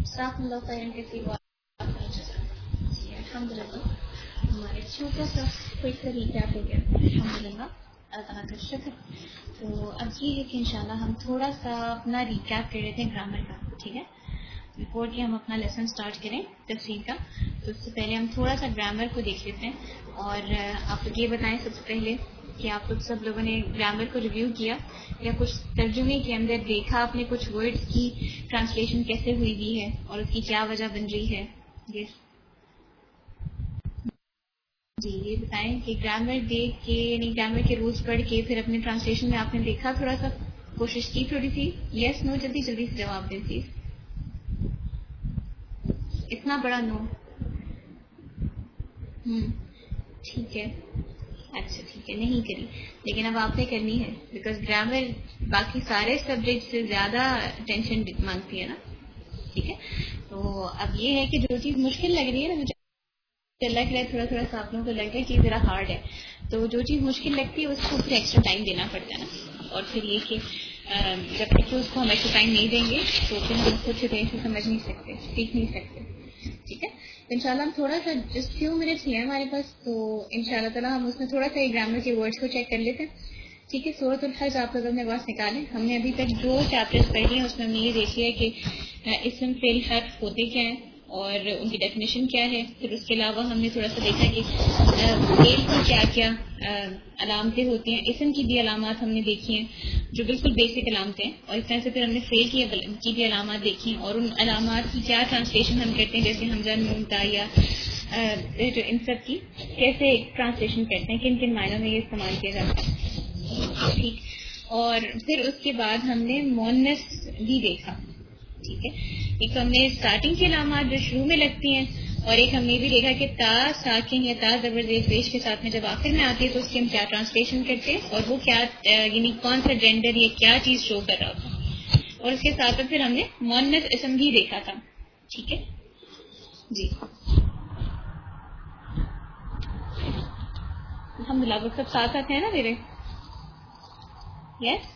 اللہ خیر کثیر الحمدللہ ہمارے چھوٹا سا کوئی طریقہ ہو گیا الحمدللہ اللہ تعالیٰ کا شکر. تو اب یہ ہے کہ انشاءاللہ ہم تھوڑا سا اپنا ریکیپ کر لیتے ہیں گرامر کا. ٹھیک ہے, بفور کہ ہم اپنا لیسن سٹارٹ کریں تفسیر کا, تو اس سے پہلے ہم تھوڑا سا گرامر کو دیکھ لیتے ہیں. اور آپ لوگ یہ بتائیں سب سے پہلے کہ آپ لوگ سب لوگوں نے گرامر کو ریویو کیا یا کچھ ترجمے کے اندر دیکھا آپ نے کچھ ورڈز کی ٹرانسلیشن کیسے ہوئی بھی ہے اور اس کی کیا وجہ بن رہی ہے. جی یہ بتائیں کہ گرامر دیکھ کے یعنی گرامر کے رولز پڑھ کے پھر اپنے ٹرانسلیشن میں آپ نے دیکھا, تھوڑا سا کوشش کی تھوڑی سی. یس نو, جلدی جلدی سے جواب دیں پلیز. اتنا بڑا نو. ٹھیک ہے, اچھا ٹھیک ہے, نہیں کری لیکن اب آپ نے کرنی ہے بیکاز گرامر باقی سارے سبجیکٹ سے زیادہ ٹینشن مانگتی ہے نا. ٹھیک ہے, تو اب یہ ہے کہ جو چیز مشکل لگ رہی ہے نا, مجھے لگ رہا ہے تھوڑا تھوڑا سا آپ لوگوں کو لگ رہا ہے کہ ذرا ہارڈ ہے, تو جو چیز مشکل لگتی ہے اس کو پھر ایکسٹرا ٹائم دینا پڑتا ہے نا. اور پھر یہ کہ جب تک کہ اس کو ہم ایکسٹرا ٹائم نہیں دیں گے تو پھر ہم اس کو اچھے طرح سے سمجھ نہیں سکتے, سیکھ نہیں سکتے. ٹھیک ہے, تو انشاءاللہ ہم تھوڑا سا جسٹ فیو منٹس ہی ہیں ہمارے پاس, تو انشاءاللہ تعالیٰ ہم اس میں تھوڑا سا گرامر کے ورڈس کو چیک کر لیتے ہیں. ٹھیک ہے, سورۃ الحج آپ لوگ اپنے پاس نکالیں. ہم نے ابھی تک جو چیپٹرز پڑھ لیے ہیں اس میں ہم نے یہ دیکھ لیا کہ اسم فعل حرف ہوتے کیا ہیں اور ان کی ڈیفینیشن کیا ہے. پھر اس کے علاوہ ہم نے تھوڑا سا دیکھا کہ فعل کی کیا کیا علامتیں ہوتی ہیں. اسم کی بھی علامات ہم نے دیکھی ہیں جو بالکل بیسک علامتیں ہیں, اور اس طرح سے پھر ہم نے فعل کی بھی علامات دیکھی اور ان علامات کی کیا ٹرانسلیشن ہم کرتے ہیں, جیسے حمزہ نون تا یا ان سب کی کیسے ٹرانسلیشن کرتے ہیں, کن کن معنوں میں یہ استعمال کیا جاتا ہے. ٹھیک, اور پھر اس کے بعد ہم نے مؤنث بھی دیکھا. ٹھیک ہے, ایک ہم نے اسٹارٹنگ کی علامات جو شروع میں لگتی ہیں, اور ایک ہم نے بھی دیکھا کہ تا ساکن یا تا زبر زیر پیش کے ساتھ میں جب آخر میں آتی ہے تو اس کی ہم کیا ٹرانسلیشن کرتے ہیں اور وہ کیا یعنی کون سا جینڈر یا کیا چیز شو کر رہا ہوتا. اور اس کے ساتھ پھر ہم نے مؤنث اسم بھی دیکھا تھا. ٹھیک ہے جی, الحمدللہ وہ سب ساتھ ساتھ ہیں نا میرے. یس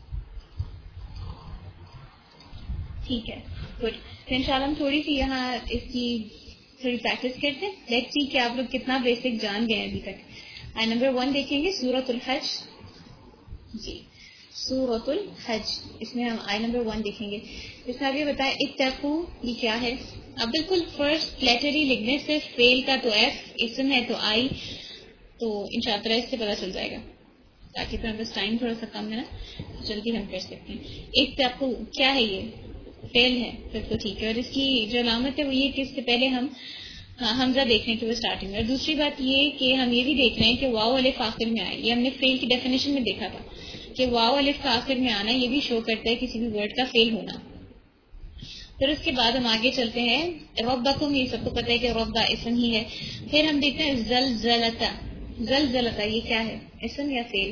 ٹھیک ہے, گڈ. تو انشاءاللہ ہم تھوڑی سی یہاں اس کی تھوڑی پریکٹس کرتے ہیں. لیٹس سی کہ آپ لوگ کتنا بیسک جان گئے ابھی تک. آئی نمبر 1 دیکھیں گے سورۃ الحج. جی سورۃ الحج, اس میں ہم آئی نمبر 1 دیکھیں گے. اس میں آپ یہ بتائیں اتقوا یہ کیا ہے. اب بالکل فرسٹ لیٹر ہی لکھنے سے فعل کا تو ایف, اسم ہے تو آئی, تو انشاءاللہ اس سے پتہ چل جائے گا تاکہ پھر بس ٹائم تھوڑا سا کم ہے نا, جلدی ہم کر سکتے ہیں. اتقوا کیا ہے, یہ فعل ہے, پھر تو ٹھیک ہے. اور اس کی جو علامت ہے وہ یہ کہ اس سے پہلے ہم حمزہ دیکھ رہے ہیں کہ وہ اسٹارٹنگ میں. اور دوسری بات یہ کہ ہم یہ بھی دیکھ رہے ہیں کہ واو الف آخر میں آئے. یہ ہم نے فعل کی ڈیفینیشن میں دیکھا تھا کہ واو الف کا آخر میں آنا یہ بھی شو کرتا ہے کسی بھی ورڈ کا فعل ہونا. پھر اس کے بعد ہم آگے چلتے ہیں ربکم, یہ سب کو پتہ ہے کہ رب اسم ہی ہے. پھر ہم دیکھتے ہیں زلزلتا. زلزلتا یہ کیا ہے, اسم یا فعل.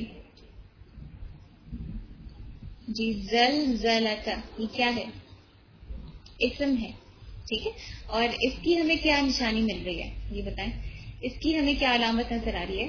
جی زلزلتا یہ کیا ہے, اسم ہے. ٹھیک ہے, اور اس کی ہمیں کیا نشانی مل رہی ہے یہ بتائیں. اس کی ہمیں کیا علامت نظر آ رہی ہے.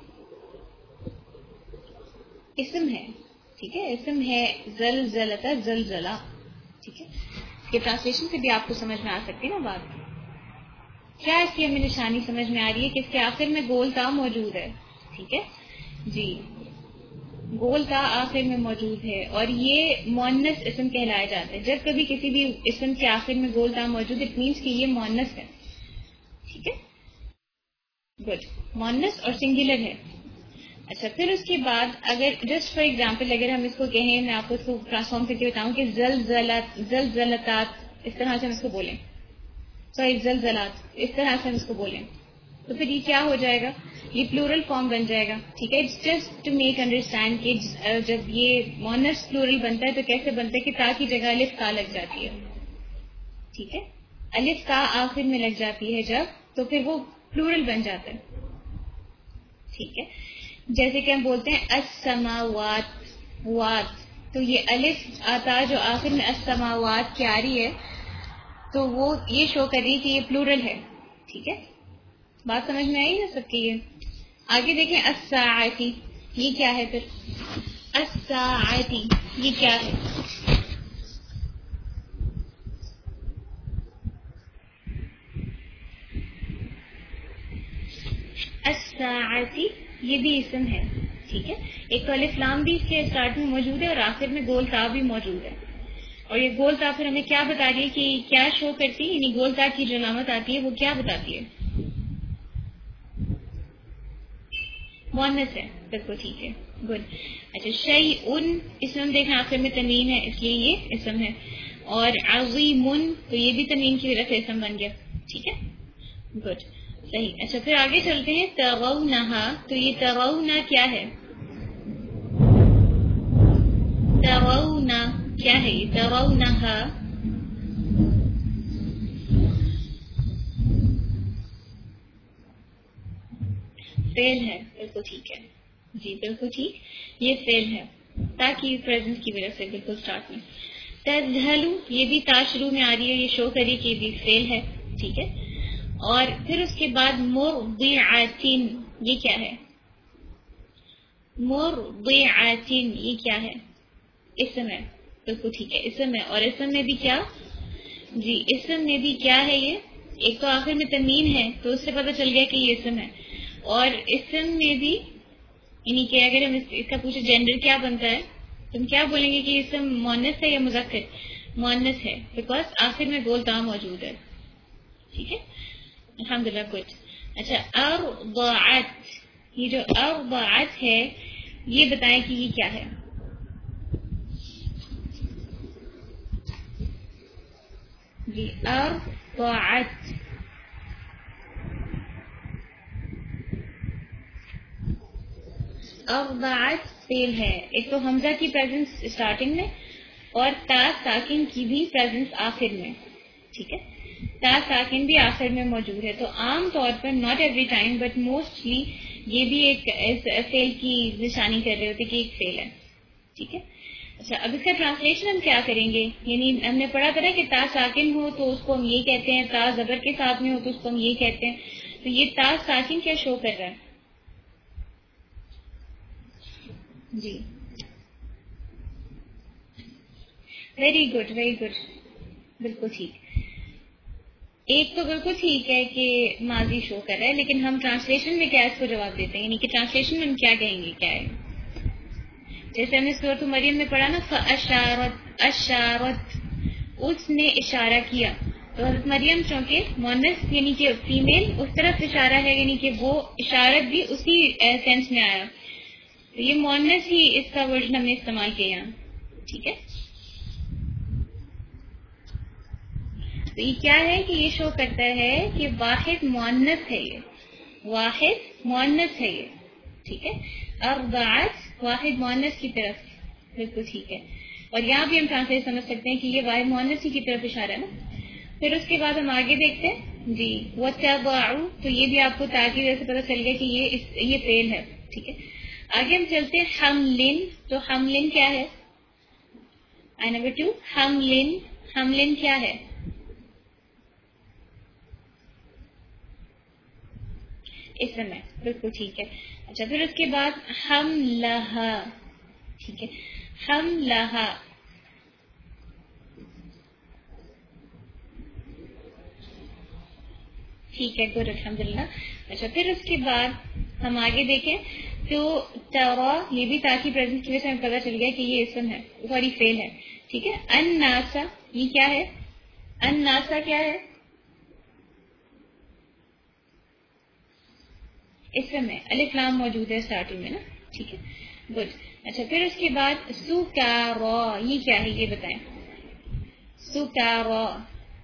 اسم ہے. ٹھیک ہے, اسم ہے زلزلتا زلزلہ. ٹھیک ہے, اس کے ٹرانسلیشن سے بھی آپ کو سمجھ میں آ سکتی ہے نا بات. کیا اس کی ہمیں نشانی سمجھ میں آ رہی ہے کہ اس کے آخر میں گول تا موجود ہے. ٹھیک ہے جی, گول تا آخر میں موجود ہے, اور یہ مؤنث اسم کہلایا جاتا ہے. جب کبھی کسی بھی اسم کے آخر میں گول تا موجود ہے, اٹ مینس کہ یہ مؤنث ہے. ٹھیک ہے گڈ, مؤنث اور سنگولر ہے. اچھا, پھر اس کے بعد اگر جسٹ فار ایگزامپل اگر ہم اس کو کہیں, میں آپ کو اس کو ٹرانسفارم کر کے بتاؤں کہ زلزلات اس طرح سے ہم اس کو بولیں, سوری زلزلات اس طرح سے ہم اس کو بولیں, تو پھر یہ کیا ہو جائے گا, یہ پلورل فارم بن جائے گا. ٹھیک ہے, it's just to make understand کہ جب یہ مؤنث پلورل بنتا ہے تو کیسے بنتا ہے کہ تا کی جگہ الف کا لگ جاتی ہے. ٹھیک ہے, الف کا آخر میں لگ جاتی ہے جب, تو پھر وہ پلورل بن جاتا ہے. ٹھیک ہے, جیسے کہ ہم بولتے ہیں السماوات وات, تو یہ الف آتا جو آخر میں السماوات کی آ رہی ہے, تو وہ یہ شو کر رہی ہے کہ یہ پلورل ہے. ٹھیک ہے, بات سمجھ میں آئی نا سب کی. یہ آگے دیکھیں الساعتی, یہ کیا ہے. پھر الساعتی یہ کیا ہے, الساعتی یہ بھی اسم ہے، ٹھیک ہے. ایک تو الف لام بھی اس کے اسٹارٹ میں موجود ہے اور آخر میں گول تا بھی موجود ہے. اور یہ گول تا پھر ہمیں کیا بتا رہی ہے کہ کیا شو کرتی ہے، یعنی گول تا کی جو علامت آتی ہے وہ کیا بتاتی ہے؟ مؤنث ہے، بالکل ٹھیک ہے، گڈ. اچھا شیء اس میں ہم دیکھیں آخر میں تنوین ہے اس لیے یہ اسم ہے. اور عظیم تو یہ بھی تنوین کی وجہ سے اسم بن گیا، ٹھیک ہے، گڈ، صحیح. اچھا پھر آگے چلتے ہیں. ترونہا تو یہ ترونا کیا ہے؟ ترونا کیا ہے؟ یہ ترونہا فعل ہے، بالکل ٹھیک ہے، جی بالکل ٹھیک، یہ فعل ہے تاکہ پریزنٹ کی وجہ سے بالکل اسٹارٹ میں. تذہلو یہ بھی تا شروع میں آ رہی ہے، یہ شو کری کہ یہ بھی فعل ہے، ٹھیک ہے. اور پھر اس کے بعد مرضعۃ یہ کیا ہے؟ مرضعۃ یہ کیا ہے؟ اسم ہے، بالکل ٹھیک ہے، اسم ہے. اور اسم میں بھی کیا؟ جی اسم میں بھی کیا ہے؟ یہ ایک تو آخر میں تنوین ہے تو اس سے پتہ چل گیا کہ یہ اسم ہے. اور اسم میں بھی یعنی کہ اگر ہم اس کا پوچھے جینڈر کیا بنتا ہے تو ہم کیا بولیں گے کہ اسم مؤنث ہے یا مذکر؟ مؤنث ہے، بیکاز آخر میں گول تا موجود ہے، ٹھیک ہے، الحمدللہ، گڈ. اچھا ارضعت یہ جو ارضعت ہے یہ بتائیں کہ یہ کیا ہے؟ جی ارضعت ارضعت فعل ہے. ایک تو حمزہ کی پریزنس اسٹارٹنگ میں اور تا ساکن کی بھی پریزنس آخر میں، ٹھیک ہے، تا ساکن بھی آخر میں موجود ہے. تو عام طور پر not every time but mostly یہ بھی ایک فعل کی نشانی کر رہے ہوتے کہ ایک فعل ہے، ٹھیک ہے. اچھا اب اس کا ٹرانسلیشن ہم کیا کریں گے؟ یعنی ہم نے پڑھا تھا نا کہ تا ساکن ہو تو اس کو ہم یہ کہتے ہیں، تا زبر کے ساتھ میں ہو تو اس کو ہم یہ کہتے ہیں. تو یہ تا ساکن کیا شو کر رہا ہے؟ جی ویری گڈ، ویری گڈ، بالکل ٹھیک. ایک تو بالکل ٹھیک ہے کہ ماضی شو کر رہا ہے، لیکن ہم ٹرانسلیشن میں کیا اس کو جواب دیتے ہیں؟ یعنی کہ ٹرانسلیشن میں ہم کیا کہیں گے؟ کیا ہے؟ جیسے ہم نے سورۃ مریم میں پڑھا نا فَأَشَارَتْ اشارت اس نے اشارہ کیا. تو حضرت مریم چونکہ مؤنث یعنی کہ فیمیل اس طرف اشارہ ہے، یعنی کہ وہ اشارت بھی اسی سینس میں آیا. تو یہ مؤنث ہی اس کا ورژن ہم نے استعمال کیا یہاں، ٹھیک ہے. تو یہ کیا ہے کہ یہ شو کرتا ہے کہ واحد مؤنث ہے، یہ واحد مؤنث ہے یہ، ٹھیک ہے. ارضعت واحد مؤنث کی طرف، بالکل ٹھیک ہے. اور یہاں بھی ہم ٹرانسلیٹ سمجھ سکتے ہیں کہ یہ واحد مؤنث ہی کی طرف اشارہ ہے نا. پھر اس کے بعد ہم آگے دیکھتے ہیں. جی وَتَضَعُ تو یہ بھی آپ کو تا کی وجہ سے پتہ چل گیا کہ یہ فعل ہے، ٹھیک ہے. آگے ہم چلتے ہیں حملن. تو حملن کیا ہے؟ نمبر 2 حملن. حملن کیا ہے؟ اسم ہے، بالکل ٹھیک ہے. اچھا پھر اس کے بعد حملہا، ٹھیک ہے، حملہا ٹھیک ہے، گڈ، الحمدللہ. اچھا پھر اس کے بعد ہم آگے دیکھیں تو ترا یہ بھی تا کی پریزنس کی وجہ سے ہمیں پتہ چل گیا کہ یہ اسم ہے، سوری فعل ہے، ٹھیک ہے. الناسا یہ کیا ہے؟ الناسا کیا ہے؟ اسم ہے، الف لام موجود ہے اسٹارٹنگ میں نا، ٹھیک ہے، گڈ. اچھا پھر اس کے بعد سکارا یہ کیا ہے؟ یہ بتائیں. سکارا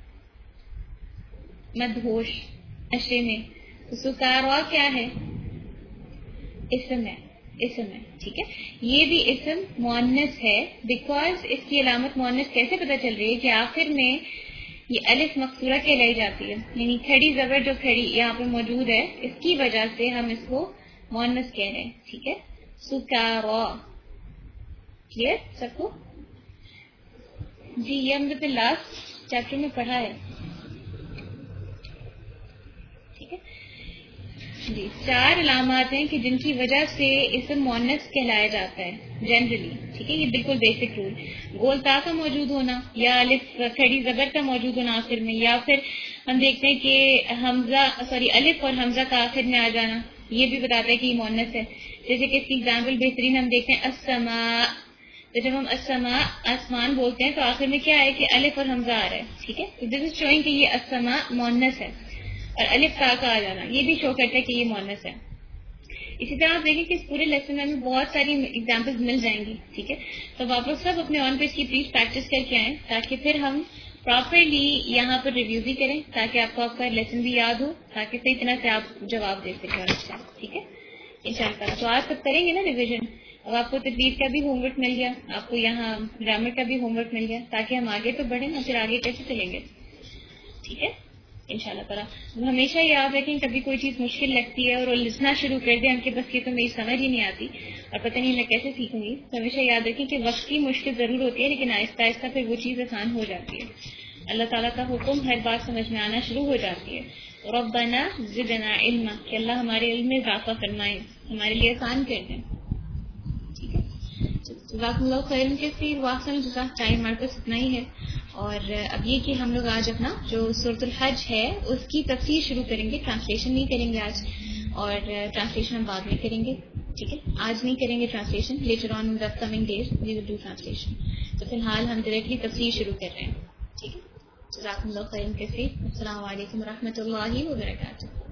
مدہوش، نشے میں. تو سکارا کیا ہے؟ اسم ہے، اسم ہے، ٹھیک ہے. یہ بھی اسم مؤنث ہے، بیکاز اس کی علامت مؤنث کیسے پتہ چل رہی ہے کہ آخر میں یہ الف مقصورہ کہلائی جاتی ہے، یعنی کھڑی زبر جو کھڑی یہاں پہ موجود ہے اس کی وجہ سے ہم اس کو مؤنث کہہ رہے ہیں، ٹھیک ہے. سکارا کلیئر سب کو؟ جی یہ ہم نے لاسٹ چیپٹر میں پڑھا ہے، ٹھیک ہے. جی 4 علامات ہیں کہ جن کی وجہ سے اسم مؤنث کہلایا جاتا ہے جنرلی. ٹھیک ہے, یہ بالکل بیسک رول. گول تا کا موجود ہونا, یا الف کھڑی زبر کا موجود ہونا آخر میں, یا پھر ہم دیکھتے ہیں کہ الف اور حمزہ کا آخر میں آ جانا, یہ بھی بتاتا ہے کہ یہ مؤنث ہے. جیسے کہ اس کی ایگزامپل بہترین ہم دیکھتے ہیں السماء. تو جب ہم السماء آسمان بولتے ہیں تو آخر میں کیا ہے کہ الف اور حمزہ آ رہا ہے. ٹھیک ہے, تو دس از شوئنگ کہ یہ السماء مؤنث ہے, اور الف تا کا آ جانا یہ بھی شو کرتا ہے کہ یہ مؤنث ہے. اسی طرح آپ دیکھیں کہ اس پورے لیسن میں ہمیں بہت ساری ایگزامپلز مل جائیں گی. ٹھیک ہے, تو آپ لوگ سب اپنے آن پیج کی پلیز پریکٹس کر کے آئیں, تاکہ پھر ہم پراپرلی یہاں پر ریویو بھی کریں, تاکہ آپ کو آپ کا لیسن بھی یاد ہو, تاکہ صحیح طرح سے آپ جواب دے سکیں. ٹھیک ہے ان شاء اللہ. تو آج سب کریں گے نا ریویژن. اب آپ کو تجوید کا بھی ہوم ورک مل گیا, آپ کو یہاں گرامر کا بھی ہوم ورک مل گیا, تاکہ ہم آگے تو بڑھیں نا, پھر آگے کیسے چلیں گے. ٹھیک ہے ان شاء اللہ تعالیٰ. ہمیشہ یاد رکھیں کبھی کوئی چیز مشکل لگتی ہے اور وہ لکھنا شروع کر دیں, ہم کے بس یہ تو میری سمجھ ہی نہیں آتی اور پتہ نہیں میں کیسے سیکھوں گی, تو ہمیشہ یاد رکھیں کہ وقت کی مشکل ضرور ہوتی ہے, لیکن آہستہ آہستہ پھر وہ چیز آسان ہو جاتی ہے. اللہ تعالیٰ کا حکم ہر بات سمجھ میں آنا شروع ہو جاتی ہے. ربنا زدنا علما, کہ اللہ ہمارے علم میں اضافہ فرمائے, ہمارے لیے آسان کر دیں. ٹھیک ہے, جزاک اللہ خیر کثیر. واصل جزاک ٹائم ہمارے پاس اتنا ہی ہے. اور اب یہ کہ ہم لوگ آج اپنا جو سورۃ الحج ہے اس کی تفسیر شروع کریں گے, ٹرانسلیشن نہیں کریں گے آج, اور ٹرانسلیشن ہم بعد میں کریں گے. ٹھیک ہے, آج نہیں کریں گے translation, later on in the upcoming days we will do translation. تو فی الحال ہم ڈائریکٹلی تفسیر شروع کر رہے ہیں. ٹھیک ہے, جزاک اللہ خیر کثیر. السلام علیکم و رحمۃ اللہ وبرکاتہ.